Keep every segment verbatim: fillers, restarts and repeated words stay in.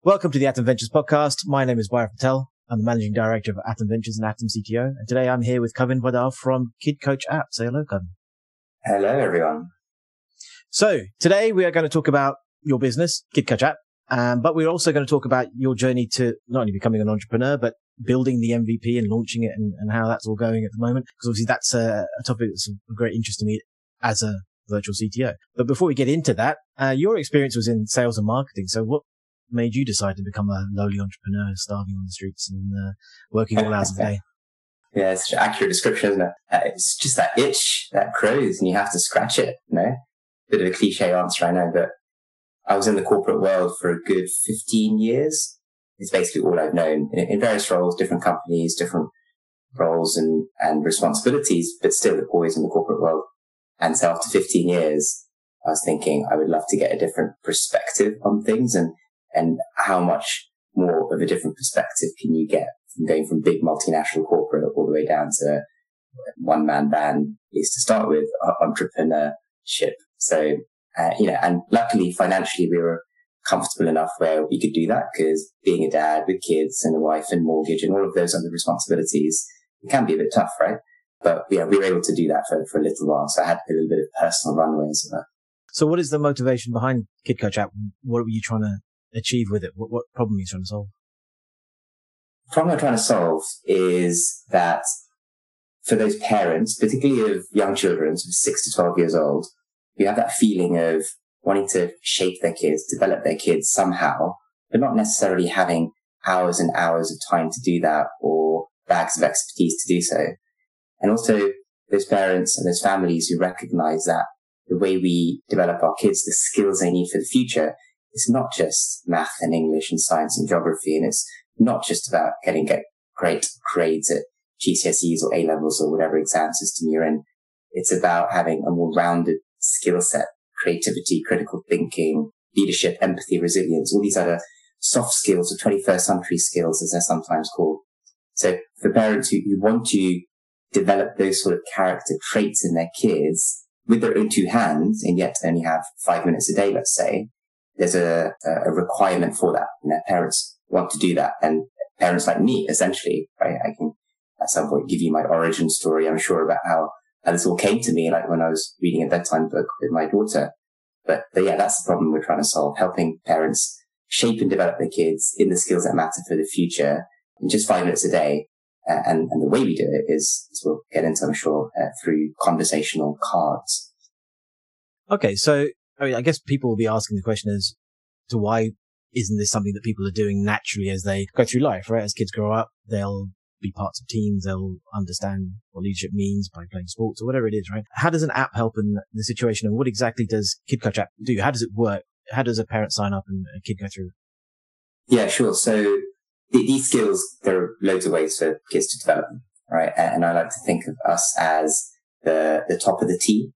Welcome to the Atom Ventures podcast. My name is Bhairav Patel. I'm the managing director of Atom Ventures and Atom C T O. And today I'm here with Kevin Wadar from Kid Coach App. Say hello, Kevin. Hello, everyone. So today we are going to talk about your business, Kid Coach App. Um, but we're also going to talk about your journey to not only becoming an entrepreneur, but building the M V P and launching it and, and how that's all going at the moment. Because obviously that's a, a topic that's of great interest to me as a virtual C T O. But before we get into that, uh, your experience was in sales and marketing. So what made you decide to become a lowly entrepreneur, starving on the streets and uh, working all hours of the day? Yeah, it's such an accurate description, isn't it? Uh, it's just that itch that grows and you have to scratch it, you know? Bit of a cliche answer, I know, but I was in the corporate world for a good fifteen years. It's basically all I've known in, in various roles, different companies, different roles and, and responsibilities, but still always in the corporate world. And so after fifteen years, I was thinking I would love to get a different perspective on things and and how much more of a different perspective can you get from going from big multinational corporate all the way down to one-man band, at least to start with, entrepreneurship. So, uh, you know, and luckily financially we were comfortable enough where we could do that because being a dad with kids and a wife and mortgage and all of those other responsibilities, it can be a bit tough, right? But yeah, we were able to do that for, for a little while. So I had a little bit of personal runway as well. So what is the motivation behind Kid Coach App? What were you trying to achieve with it? What, what problem are you trying to solve? The problem I'm trying to solve is that for those parents, particularly of young children, so six to twelve years old, you have that feeling of wanting to shape their kids, develop their kids somehow, but not necessarily having hours and hours of time to do that or bags of expertise to do so. And also those parents and those families who recognize that the way we develop our kids, the skills they need for the future, it's not just math and English and science and geography. And it's not just about getting get great grades at G C S Es or A levels or whatever exam system you're in. It's about having a more rounded skill set, creativity, critical thinking, leadership, empathy, resilience, all these other soft skills or twenty-first century skills, as they're sometimes called. So for parents who, who want to develop those sort of character traits in their kids with their own two hands and yet only have five minutes a day, let's say, there's a, a requirement for that. You know, parents want to do that. And parents like me, essentially, right? I can at some point give you my origin story, I'm sure, about how, how this all came to me, like when I was reading a bedtime book with my daughter. But, but yeah, that's the problem we're trying to solve, helping parents shape and develop their kids in the skills that matter for the future in just five minutes a day. Uh, and, and the way we do it is, is we'll get into, I'm sure, uh, through conversational cards. Okay, so I mean, I guess people will be asking the question as to why isn't this something that people are doing naturally as they go through life, right? As kids grow up, they'll be parts of teams, they'll understand what leadership means by playing sports or whatever it is, right? How does an app help in the situation, and what exactly does Kid Coach App do? How does it work? How does a parent sign up and a kid go through? Yeah, sure. So these skills, there are loads of ways for kids to develop them, right? And I like to think of us as the, the top of the T.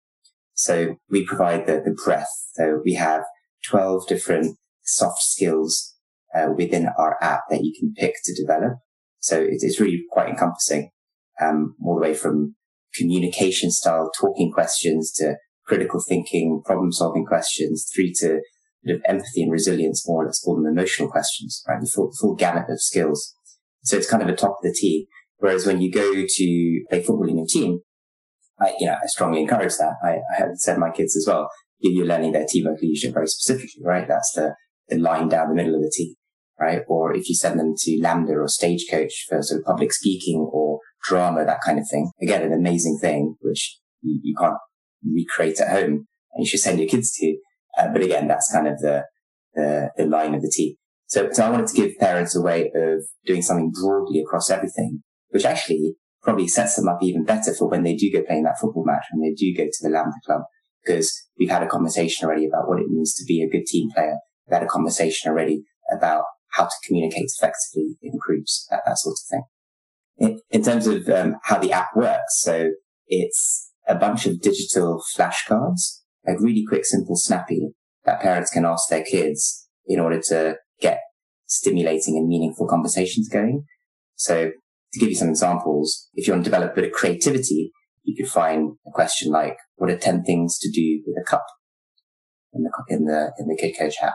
So we provide the, the breadth. So we have twelve different soft skills uh, within our app that you can pick to develop. So it, it's really quite encompassing, um, all the way from communication style, talking questions to critical thinking, problem solving questions, through to sort of empathy and resilience, more let's call them emotional questions, right? The full, full gamut of skills. So it's kind of a top of the T. Whereas when you go to play football in your team, I, you know, I strongly encourage that. I, I have said to my kids as well, you're learning their teamwork leadership very specifically, right? That's the, the line down the middle of the T, right? Or if you send them to Lambda or Stagecoach for sort of public speaking or drama, that kind of thing. Again, an amazing thing, which you, you can't recreate at home and you should send your kids to. Uh, but again, that's kind of the, the, the line of the T. So, so I wanted to give parents a way of doing something broadly across everything, which actually probably sets them up even better for when they do go playing that football match, when they do go to the Lambda Club, because we've had a conversation already about what it means to be a good team player. We've had a conversation already about how to communicate effectively in groups, that, that sort of thing. In, in terms of um, how the app works, so it's a bunch of digital flashcards, like really quick, simple, snappy, that parents can ask their kids in order to get stimulating and meaningful conversations going. So to give you some examples, if you want to develop a bit of creativity, you could find a question like, what are ten things to do with a cup in the, in the, in the Kid Coach app?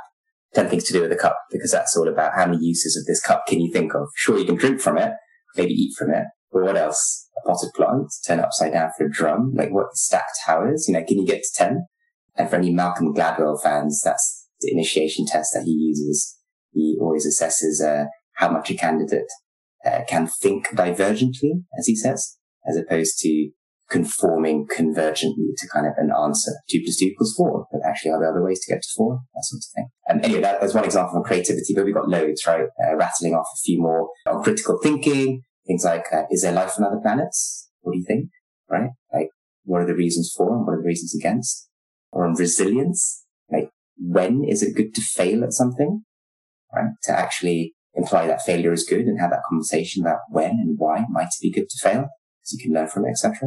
ten things to do with a cup, because that's all about how many uses of this cup can you think of. Sure, you can drink from it, maybe eat from it, but what else? A potted plant, turn it upside down for a drum, like what stacked towers, you know, can you get to ten? And for any Malcolm Gladwell fans, that's the initiation test that he uses. He always assesses uh, how much a candidate uh, can think divergently, as he says, as opposed to conforming convergently to kind of an answer. Two plus two equals four, but actually are there other ways to get to four? That sort of thing. And anyway, that, that's one example of creativity, but we've got loads, right? Uh, rattling off a few more on critical thinking, things like, uh, is there life on other planets? What do you think? Right? Like, what are the reasons for and what are the reasons against? Or on resilience, like, when is it good to fail at something? Right? To actually imply that failure is good and have that conversation about when and why might it be good to fail, because you can learn from it, et cetera.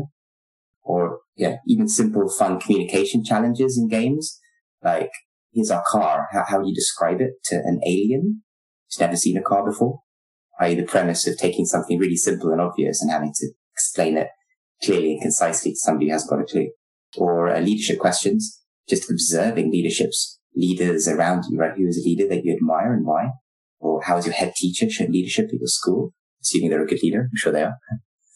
Or, yeah, even simple, fun communication challenges in games. Like, here's our car. How, how would you describe it to an alien who's never seen a car before? that is the premise of taking something really simple and obvious and having to explain it clearly and concisely to somebody who hasn't got a clue. Or uh, leadership questions, just observing leaderships, leaders around you, right? Who is a leader that you admire and why? Or how is your head teacher shown leadership at your school? Assuming they're a good leader. I'm sure they are.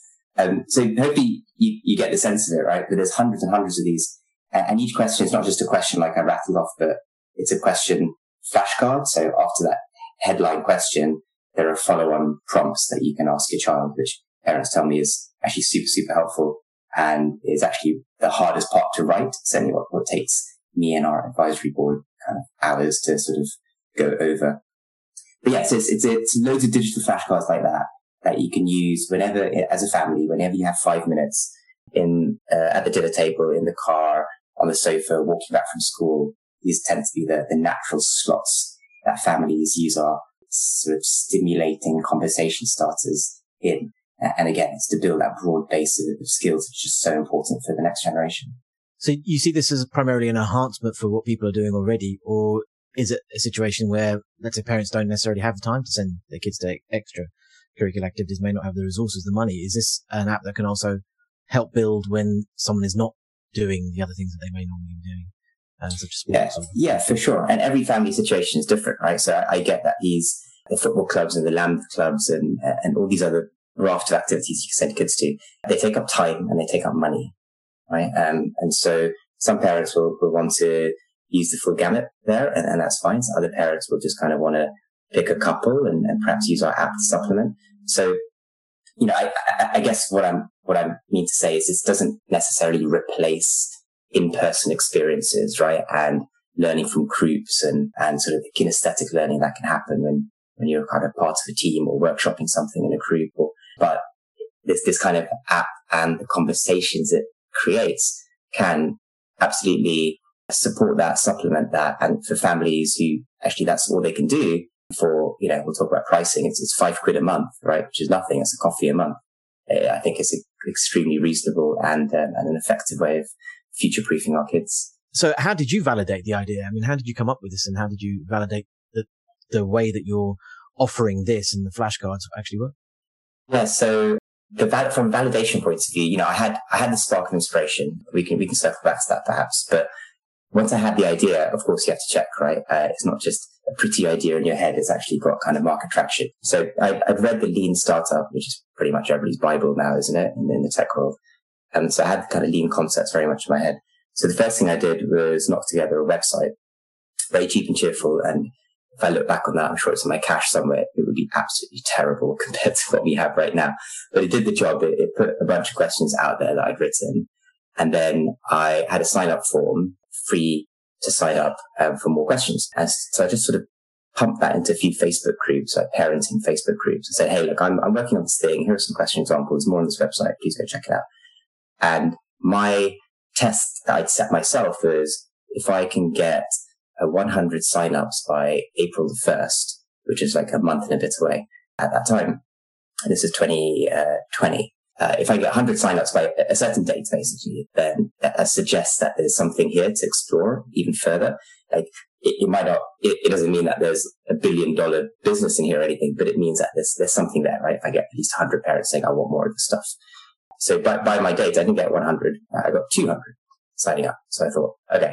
Um, so hopefully you, you get the sense of it, right? But there's hundreds and hundreds of these. And each question is not just a question like I rattled off, but it's a question flashcard. So after that headline question, there are follow-on prompts that you can ask your child, which parents tell me is actually super, super helpful and is actually the hardest part to write. Certainly what, what takes me and our advisory board kind of hours to sort of go over. But yes, it's, it's, it's loads of digital flashcards like that that you can use whenever, as a family, whenever you have five minutes in, uh, at the dinner table, in the car, on the sofa, walking back from school. These tend to be the, the natural slots that families use our sort of stimulating conversation starters in. And again, it's to build that broad base of, of skills, which is so important for the next generation. So you see this as primarily an enhancement for what people are doing already, or is it a situation where, let's say, parents don't necessarily have the time to send their kids to extra curricular activities, may not have the resources, the money? Is this an app that can also help build when someone is not doing the other things that they may normally be doing, uh, such as sports? Yeah, yeah, for sure. And every family situation is different, right? So I, I get that these, the football clubs and the land clubs and, and all these other raft of activities you can send kids to, they take up time and they take up money, right? Um, and so some parents will, will want to use the full gamut there, and, and that's fine. So other parents will just kind of want to pick a couple and, and perhaps use our app to supplement. So, you know, I, I, I guess what I'm, what I mean to say is this doesn't necessarily replace in-person experiences, right? And learning from groups and, and sort of the kinesthetic learning that can happen when, when you're kind of part of a team or workshopping something in a group. Or, but this, this kind of app and the conversations it creates can absolutely support that, supplement that. And for families who actually that's all they can do for, you know, we'll talk about pricing. It's, it's five quid a month, right? Which is nothing. It's a coffee a month. I think it's extremely reasonable and, um, and an effective way of future-proofing our kids. So how did you validate the idea? I mean, how did you come up with this and how did you validate the, the way that you're offering this and the flashcards actually work? Yeah. So the val- from a validation point of view, you know, I had, I had the spark of inspiration. We can, we can circle back to that perhaps, but once I had the idea, of course you have to check, right? Uh, it's not just a pretty idea in your head. It's actually got kind of market traction. So I, I've read the Lean Startup, which is pretty much everybody's Bible now, isn't it? In, in the tech world. And so I had the kind of lean concepts very much in my head. So the first thing I did was knock together a website, very cheap and cheerful. And if I look back on that, I'm sure it's in my cache somewhere. It would be absolutely terrible compared to what we have right now. But it did the job. It, it put a bunch of questions out there that I'd written. And then I had a sign up form, free to sign up um, for more questions. And so I just sort of pumped that into a few Facebook groups, like parenting Facebook groups, and said, hey, look, I'm, I'm working on this thing. Here are some question examples, more on this website. Please go check it out. And my test that I'd set myself was if I can get uh, one hundred signups by April the first, which is like a month and a bit away at that time. And this is twenty twenty. Uh, if I get one hundred signups by a certain date, basically, then that suggests that there's something here to explore even further. Like, it, it might not, it, it doesn't mean that there's a billion dollar business in here or anything, but it means that there's, there's something there, right? If I get at least one hundred parents saying, I want more of this stuff. So by, by my date, I didn't get one hundred. I got two hundred signing up. So I thought, okay,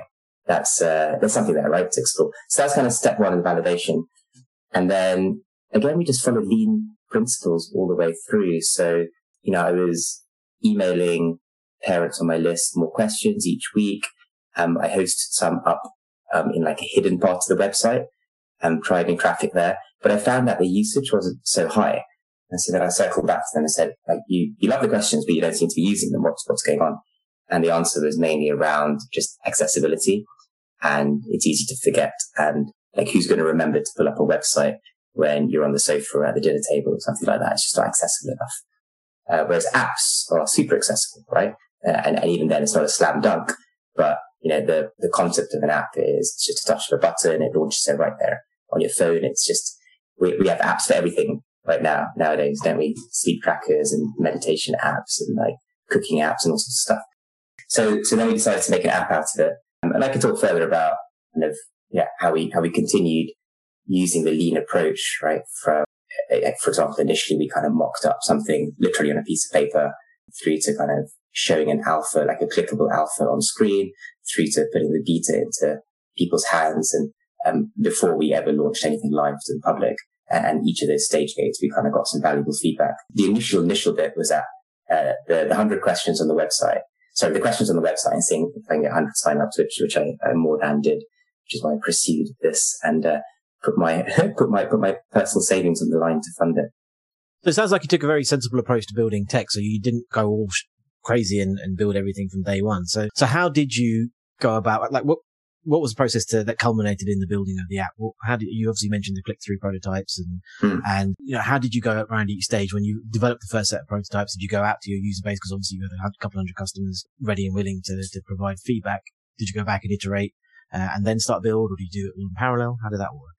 that's, uh, there's something there, right, to explore. So that's kind of step one of the validation. And then again, we just follow lean principles all the way through. So, you know, I was emailing parents on my list more questions each week. Um, I hosted some up, um, in like a hidden part of the website, um, driving traffic there. But I found that the usage wasn't so high. And so then I circled back to them and said, like, you, you love the questions, but you don't seem to be using them. What's, what's going on? And the answer was mainly around just accessibility, and it's easy to forget. And like, who's going to remember to pull up a website when you're on the sofa or at the dinner table or something like that? It's just not accessible enough. Uh, whereas apps are super accessible, right? Uh, and, and even then it's not a slam dunk, but you know, the, the concept of an app is it's just a touch of a button. It launches it right there on your phone. It's just, we, we have apps for everything right now, nowadays, don't we? Sleep trackers and meditation apps and like cooking apps and all sorts of stuff. So, so then we decided to make an app out of it. Um, and I can talk further about kind of, yeah, how we, how we continued using the lean approach, right? From, for example, initially we kind of mocked up something literally on a piece of paper, through to kind of showing an alpha, like a clickable alpha on screen, through to putting the beta into people's hands. And um, before we ever launched anything live to the public, and each of those stage gates, we kind of got some valuable feedback. The initial, initial bit was that uh, the, the one hundred questions on the website, sorry, the questions on the website, and seeing if I can get one hundred sign-ups, which, which I, I more than did, which is why I pursued this and uh, put my put my put my personal savings on the line to fund it. So it sounds like you took a very sensible approach to building tech. So you didn't go all sh- crazy and, and build everything from day one. So so how did you go about, like, what what was the process to, that culminated in the building of the app? What, how did you obviously mentioned the click-through prototypes and mm. and you know, how did you go around each stage when you developed the first set of prototypes? Did you go out to your user base, because obviously you had a couple hundred customers ready and willing to to provide feedback? Did you go back and iterate uh, and then start build, or do you do it all in parallel? How did that work?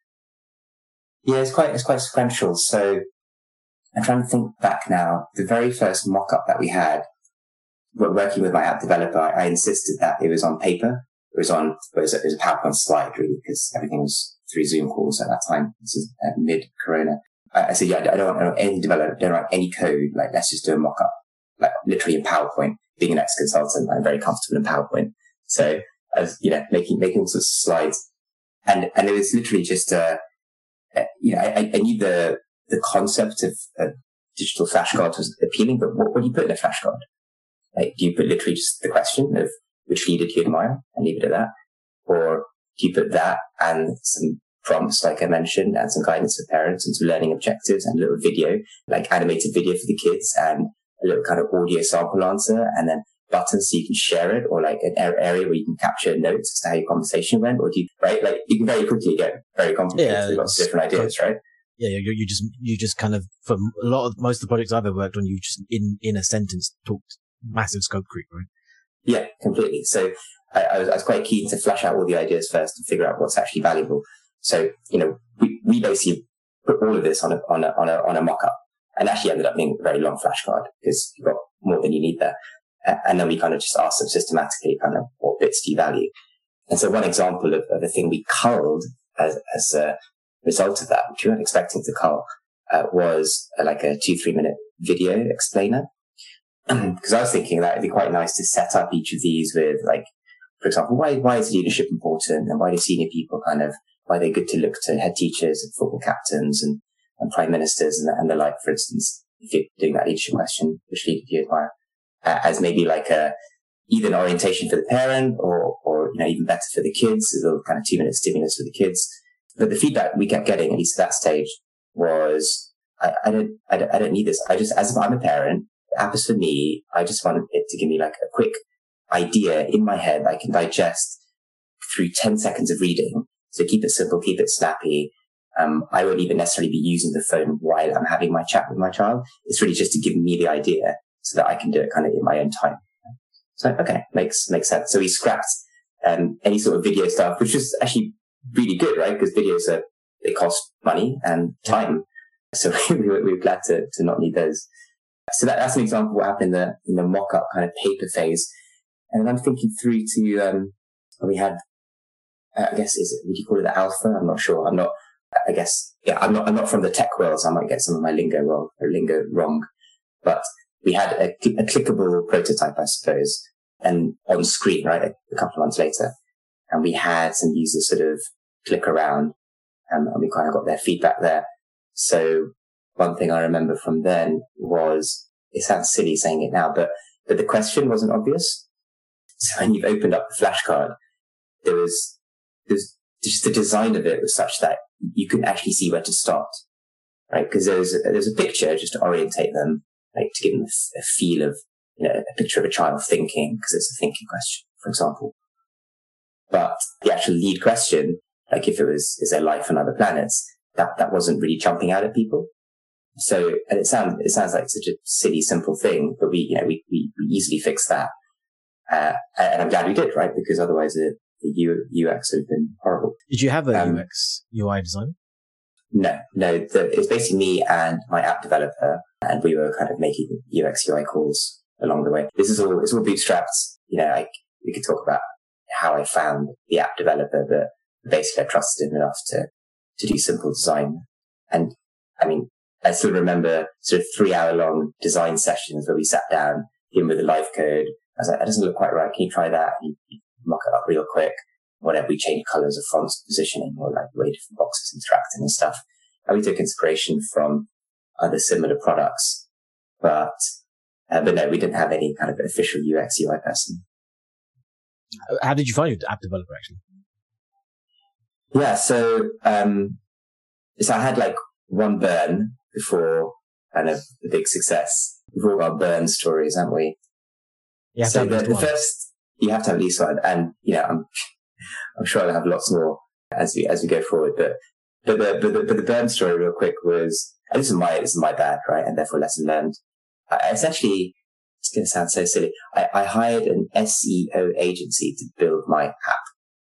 Yeah, it's quite it's quite sequential. So I'm trying to think back now. The very first mock-up that we had, working with my app developer, I, I insisted that it was on paper. It was on, it was, a, it was a PowerPoint slide, really, because everything was through Zoom calls at that time. This is uh, mid-corona. I, I said, yeah, I don't want, I don't want any developer, don't want any code. Like, let's just do a mock-up, like literally in PowerPoint. Being an ex-consultant, I'm very comfortable in PowerPoint. So I was, you know, making, making all sorts of slides. And, and it was literally just, uh, you know, I, I knew the, the concept of a digital flashcard was appealing, but what, what do you put in a flashcard? Like, do you put literally just the question of which leader do you admire and leave it at that? Or do you put that and some prompts, like I mentioned, and some guidance for parents and some learning objectives and a little video, like animated video for the kids and a little kind of audio sample answer, and then buttons so you can share it, or like an area where you can capture notes as to how your conversation went? Or do you, right? Like, you can very quickly get very complicated yeah, with lots of different ideas, right? Yeah, you, you just, you just kind of, for a lot of, most of the projects I've ever worked on, you just, in, in a sentence, talked massive scope creep, right? Yeah, completely. So I, I, was, I was quite keen to flesh out all the ideas first and figure out what's actually valuable. So, you know, we, we basically put all of this on a, on a, on a, on a mock-up, and actually ended up being a very long flashcard because you've got more than you need there. And then we kind of just asked them systematically kind of what bits do you value. And so one example of, of the thing we culled as, as a result of that, which we weren't expecting to cull, uh, was uh, like a two, three minute video explainer. Because I was thinking that it'd be quite nice to set up each of these with, like, for example, why, why is leadership important, and why do senior people kind of, why are they good to look to head teachers and football captains and, and prime ministers and, and the like, for instance, if you're doing that leadership question, which leader do you admire? Uh, as maybe like a, either an orientation for the parent or, or, you know, even better for the kids, a little kind of two minute stimulus for the kids. But the feedback we kept getting, at least at that stage, was, I, I don't, I don't, I don't need this. I just, as if I'm a parent, the app is for me. I just want it to give me like a quick idea in my head that I can digest through ten seconds of reading. So keep it simple, keep it snappy. Um, I won't even necessarily be using the phone while I'm having my chat with my child. It's really just to give me the idea so that I can do it kind of in my own time. So, okay, makes, makes sense. So we scrapped, um, any sort of video stuff, which is actually really good, right? Because videos are, they cost money and time. So we were, we were glad to, to not need those. So that, that's an example of what happened in the, in the mock-up kind of paper phase. And then I'm thinking through to, um, we had, uh, I guess, is it, would you call it the alpha? I'm not sure. I'm not, I guess, yeah, I'm not, I'm not from the tech world, so I might get some of my lingo wrong, or lingo wrong. But we had a, a clickable prototype, I suppose, and on screen, right, a, a couple of months later. and we had some users sort of click around, um, and we kind of got their feedback there. So one thing I remember from then was, it sounds silly saying it now, but, but the question wasn't obvious. So when you've opened up the flashcard, there was, there's just the design of it was such that you couldn't actually see where to start, right? Because there's a, there's a picture just to orientate them, like to give them a, a feel of, you know, a picture of a child thinking, because it's a thinking question, for example. But the actual lead question, like if it was, is there life on other planets? That, that wasn't really jumping out at people. So, and it sounds, it sounds like such a silly, simple thing, but we, you know, we, we, we easily fixed that. Uh, and I'm glad we did, right? Because otherwise the, the U X would have been horrible. Did you have a um, U X U I designer? No, no. The, it was basically me and my app developer, and we were kind of making U X U I calls along the way. This is all, it's all bootstrapped. You know, like we could talk about how I found the app developer, but basically I trusted him enough to, to do simple design. And I mean, I still remember sort of three hour long design sessions where we sat down, him with the live code. I was like, that doesn't look quite right. Can you try that? You, you mock it up real quick. Whatever, we changed colors of fonts, positioning, or like the way different boxes interacting and stuff. And we took inspiration from other similar products, but, uh, but no, we didn't have any kind of official U X U I person. How did you find your app developer actually? Yeah. So, um, so I had like one burn before kind of the big success. We've all got burn stories, haven't we? Yeah. So the, the first, you have to have at least one. And, you know, I'm, I'm sure I'll have lots more as we, as we go forward. But, but the, but the, but the burn story real quick was, and this is my, this is my bad, right? And therefore lesson learned. I essentially, it's going to sound so silly. I, I hired an S E O agency to build my app.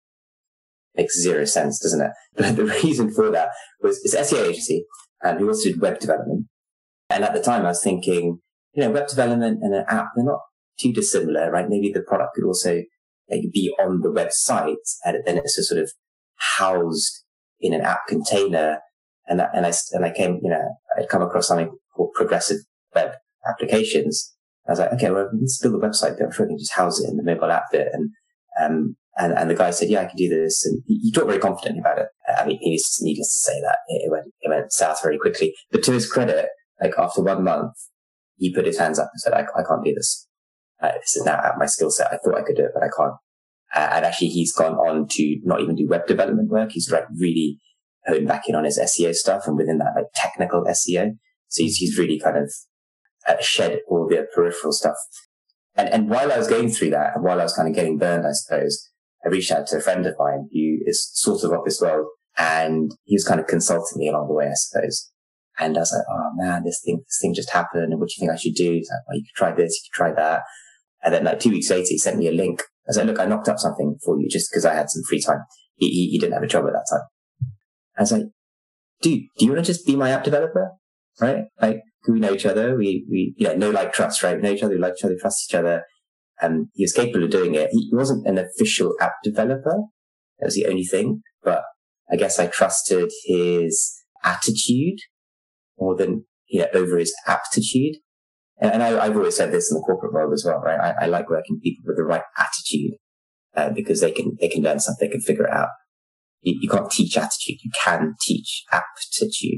Makes zero sense, doesn't it? But the reason for that was it's an S E O agency, and who also did web development. And at the time I was thinking, you know, web development and an app, they're not too dissimilar, right? Maybe the product could also like, be on the website, and then it's just sort of housed in an app container. And that, and I, and I came, you know, I'd come across something called progressive web applications. I was like, okay, well, let's build a website bit. I'm sure I can just house it in the mobile app bit. And, um, and, and the guy said, yeah, I can do this. And he, he talked very confidently about it. I mean, he's needless to say that it went, it went south very quickly. But to his credit, like after one month, he put his hands up and said, I, I can't do this. Uh, this is now out of my skill set. I thought I could do it, but I can't. Uh, and actually he's gone on to not even do web development work. He's like really honed back in on his S E O stuff, and within that, like technical S E O. So he's, he's really kind of uh, shed all the peripheral stuff. And, and while I was going through that, and while I was kind of getting burned, I suppose, I reached out to a friend of mine who is sort of of this world, and he was kind of consulting me along the way, I suppose. And I was like, oh man, this thing, this thing just happened. And what do you think I should do? He's like, well, you could try this, you could try that. And then like two weeks later, he sent me a link. I was like, look, I knocked up something for you just because I had some free time. He, he, he didn't have a job at that time. I was like, dude, do you want to just be my app developer? Right? Like, we know each other. We, we, you know, know, like, trust, right? We know each other. We like each other, trust each other. And he was capable of doing it. He wasn't an official app developer. That was the only thing. But I guess I trusted his attitude more than, you know, over his aptitude. And, and I, I've always said this in the corporate world as well, right? I, I like working with people with the right attitude, uh, because they can, they can learn something, they can figure it out. You, you can't teach attitude. You can teach aptitude.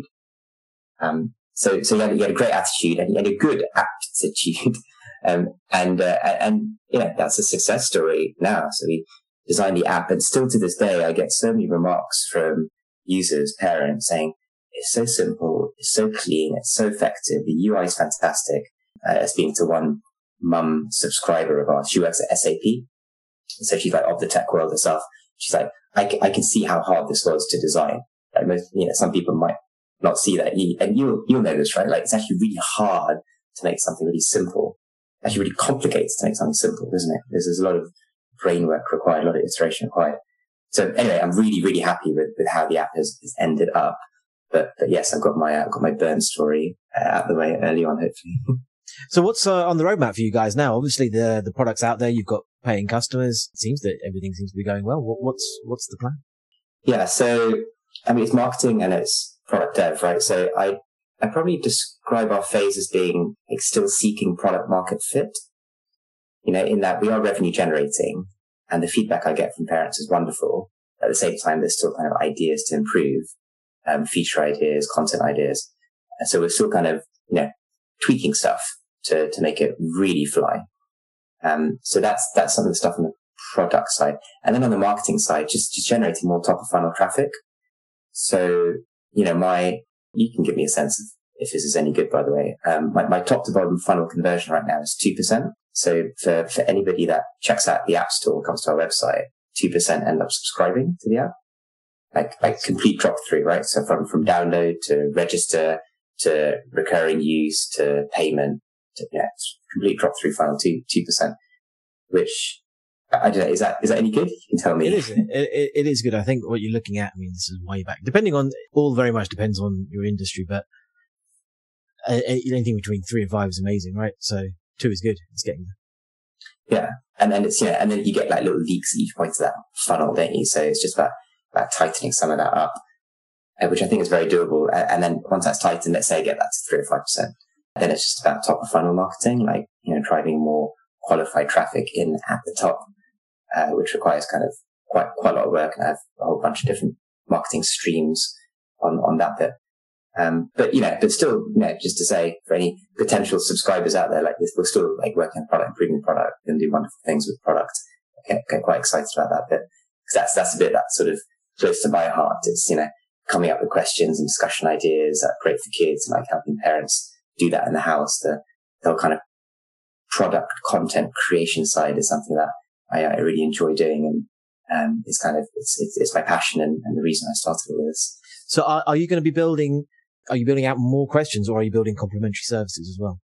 Um, so, so he had, he had a great attitude, and he had a good aptitude. Um, and, uh, and, you know, that's a success story now. So we designed the app, and still to this day, I get so many remarks from users, parents saying, it's so simple, it's so clean, it's so effective, the U I is fantastic. Uh, speaking to one mum subscriber of ours, she works at S A P. So she's like of the tech world herself. She's like, I, c- I can see how hard this was to design. Like most, you know, some people might not see that. And you'll, you'll know this, right? Like it's actually really hard to make something really simple. It's actually really complicated to make something simple, isn't it? There's, there's a lot of brain work required, a lot of iteration required. So anyway, I'm really, really happy with, with how the app has, has ended up. But, but yes, I've got my, I've got my burn story uh, out of the way early on, hopefully. So what's uh, on the roadmap for you guys now? Obviously the, the product's out there. You've got paying customers. It seems that everything seems to be going well. What, what's, what's the plan? Yeah. So, I mean, it's marketing and it's product dev, right? So I, I probably describe our phase as being like still seeking product market fit, you know, in that we are revenue generating, and the feedback I get from parents is wonderful. At the same time, there's still kind of ideas to improve, um, feature ideas, content ideas. And so we're still kind of, you know, tweaking stuff to, to make it really fly. Um, so that's, that's some of the stuff on the product side. And then on the marketing side, just, just generating more top of funnel traffic. So, you know, my, you can give me a sense of if this is any good, by the way. Um, my, my top to bottom funnel conversion right now is two percent. So for, for anybody that checks out the App Store, comes to our website, two percent end up subscribing to the app. Like, like complete drop through, right? So from, from download to register to recurring use to payment to, yeah, complete drop through funnel, two, two percent, which I don't know. Is that, is that any good? You can tell me. It is. It, it, it is good. I think what you're looking at, I mean, this is way back, depending on, all very much depends on your industry, but anything between three and five is amazing, right? So two is good. It's getting there. Yeah. And then it's, yeah, and then you get like little leaks at each point of that funnel, don't you? So it's just about, about tightening some of that up, uh, which I think is very doable. And then once that's tightened, let's say I get that to three or five percent, then it's just about top of funnel marketing, like, you know, driving more qualified traffic in at the top, uh, which requires kind of quite, quite a lot of work. And I have a whole bunch of different marketing streams on, on that bit. Um, but, you know, but still, you know, just to say for any potential subscribers out there like this, we're still like working on product, improving the product, and do wonderful things with product. I get, get quite excited about that bit because that's, that's a bit that's sort of close to my heart. It's, you know, coming up with questions and discussion ideas that are great for kids and like helping parents do that in the house. The, the whole kind of product content creation side is something that I, I really enjoy doing. And, um, it's kind of, it's, it's, it's my passion and, and the reason I started all this. So are, are you going to be building, are you building out more questions or are you building complementary services as well?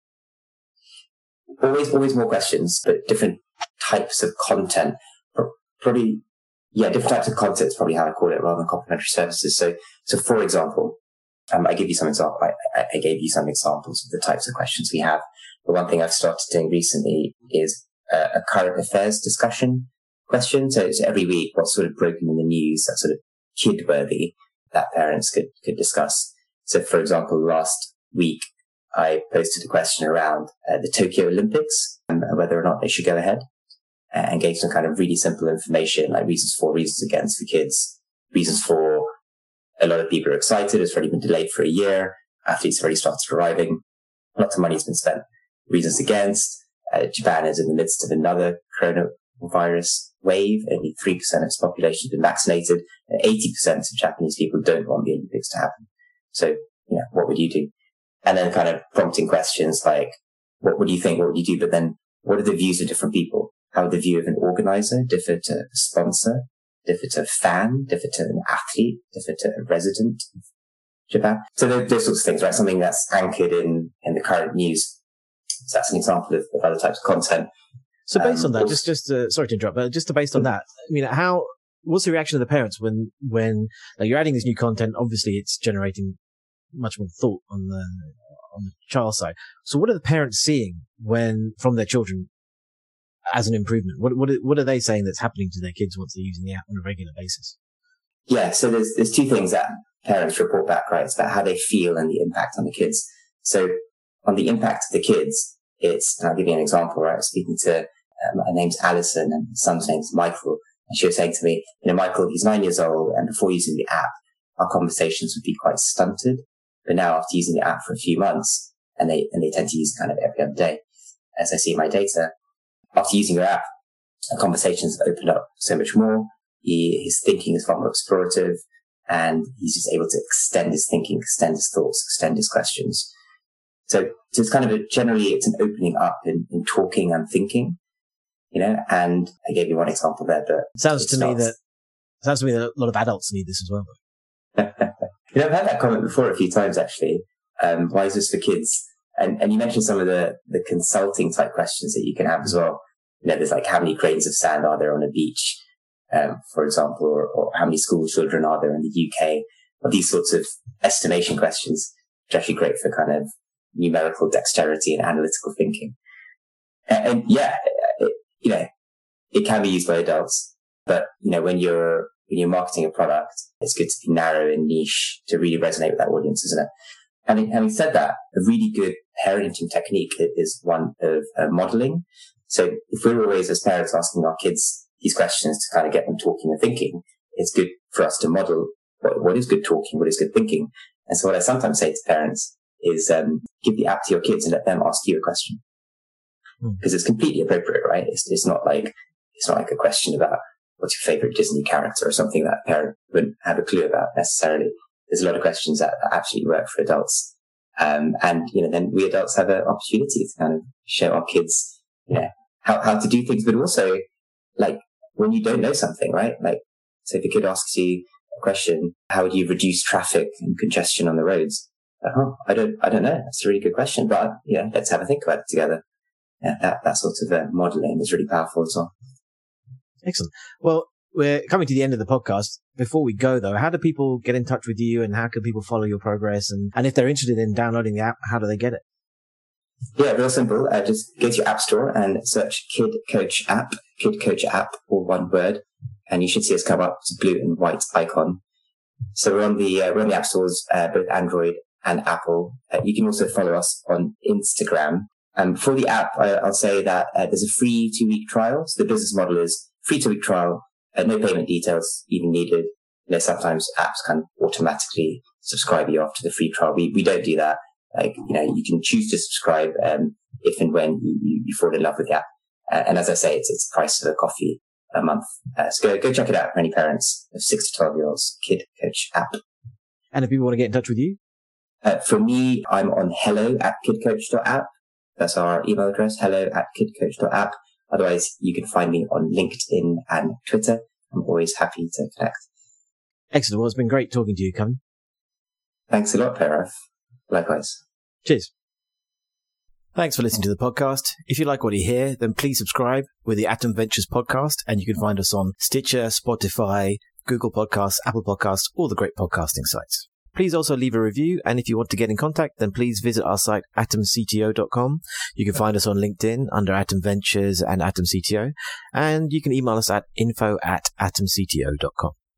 Always, always more questions, but different types of content. Probably, yeah, different types of content is probably how I call it rather than complementary services. So, so for example, um, I give you some example, I, I gave you some examples of the types of questions we have. The one thing I've started doing recently is a, a current affairs discussion question. So it's every week what's sort of broken in the news that's sort of kid worthy that parents could, could discuss. So for example, last week, I posted a question around uh, the Tokyo Olympics and whether or not they should go ahead, uh, and gave some kind of really simple information like reasons for, reasons against for kids, reasons for a lot of people are excited. It's already been delayed for a year. Athletes already started arriving. Lots of money has been spent. Reasons against, uh, Japan is in the midst of another coronavirus wave. Only three percent of its population has been vaccinated and eighty percent of Japanese people don't want the Olympics to happen. So, you know, what would you do? And then kind of prompting questions like, what would you think? What would you do? But then what are the views of different people? How would the view of an organizer differ to a sponsor, differ to a fan, differ to an athlete, differ to a resident of Japan? So those sorts of things, right? Something that's anchored in, in the current news. So that's an example of, of other types of content. So based um, on that, just, just, uh, sorry to interrupt, but just to based on that, I mean, how, what's the reaction of the parents when, when like you're adding this new content? Obviously it's generating much more thought on the, on the child side. So what are the parents seeing when, from their children as an improvement? What, what, what are they saying that's happening to their kids once they're using the app on a regular basis? Yeah. So there's, there's two things that parents report back, right? It's about how they feel and the impact on the kids. So on the impact of the kids, it's, and I'll give you an example, right? I was speaking to, um, her name's Alison and his son's name's Michael. And she was saying to me, you know, Michael, he's nine years old and before using the app, our conversations would be quite stunted. But now after using the app for a few months, and they, and they tend to use it kind of every other day, as I see my data, after using your app, our conversations have opened up so much more. He, his thinking is far more explorative and he's just able to extend his thinking, extend his thoughts, extend his questions. So, so it's kind of a, generally it's an opening up in, in talking and thinking, you know, and I gave you one example there, but it sounds to starts. me that, sounds to me that a lot of adults need this as well. You know, I've had that comment before a few times actually. Um, why is this for kids? And, and you mentioned some of the, the consulting type questions that you can have as well. You know, there's like how many grains of sand are there on a beach, um, for example, or, or how many school children are there in the U K, or these sorts of estimation questions, which are actually great for kind of numerical dexterity and analytical thinking. And, and yeah, it, you know, it can be used by adults, but you know, when you're, when you're marketing a product, it's good to be narrow and niche to really resonate with that audience, isn't it? Having, having said that, a really good parenting technique is one of uh, modeling. So if we're always as parents asking our kids these questions to kind of get them talking and thinking, it's good for us to model what, what is good talking, what is good thinking. And so what I sometimes say to parents is, um, give the app to your kids and let them ask you a question. Because mm. it's completely appropriate, right? It's, it's not like, it's not like a question about what's your favorite Disney character or something that a parent wouldn't have a clue about necessarily. There's a lot of questions that, that absolutely work for adults. Um, and, you know, then we adults have an opportunity to kind of show our kids, you know, how, how to do things, but also like when you don't know something, right? Like, so if a kid asks you a question, how would you reduce traffic and congestion on the roads? Oh, I don't, I don't know. That's a really good question, but yeah, let's have a think about it together. Yeah, that, that sort of uh, modeling is really powerful as well. Excellent. Well, we're coming to the end of the podcast. Before we go, though, how do people get in touch with you and how can people follow your progress? And, and if they're interested in downloading the app, how do they get it? Yeah, real simple. Uh, just go to your app store and search Kid Coach app, Kid Coach app, or one word, and you should see us come up. It's a blue and white icon. So we're on the uh, we're on the app stores, uh, both Android and Apple. Uh, you can also follow us on Instagram. Um, for the app, I, I'll say that uh, there's a free two-week trial. So the business model is free two-week trial. Uh, no payment details even needed. You know, sometimes apps kind of automatically subscribe you after the free trial. We we don't do that. Like, you know, you can choose to subscribe um, if and when you, you, you fall in love with the app. Uh, and as I say, it's it's the price of a coffee a month. Uh, so go go check it out for any parents of six to twelve year olds. Kid Coach app. And if people want to get in touch with you, uh, for me, I'm on hello at kidcoach dot app. That's our email address. Hello at kidcoach dot app. Otherwise, you can find me on LinkedIn and Twitter. I'm always happy to connect. Excellent. Well, it's been great talking to you, Kevin. Thanks a lot, Peraf. Likewise. Cheers. Thanks for listening to the podcast. If you like what you hear, then please subscribe. We're the Atom Ventures podcast, and you can find us on Stitcher, Spotify, Google Podcasts, Apple Podcasts, all the great podcasting sites. Please also leave a review, and if you want to get in contact, then please visit our site, atom c t o dot com. You can find us on LinkedIn under Atom Ventures and Atom C T O, and you can email us at info at atom c t o dot com.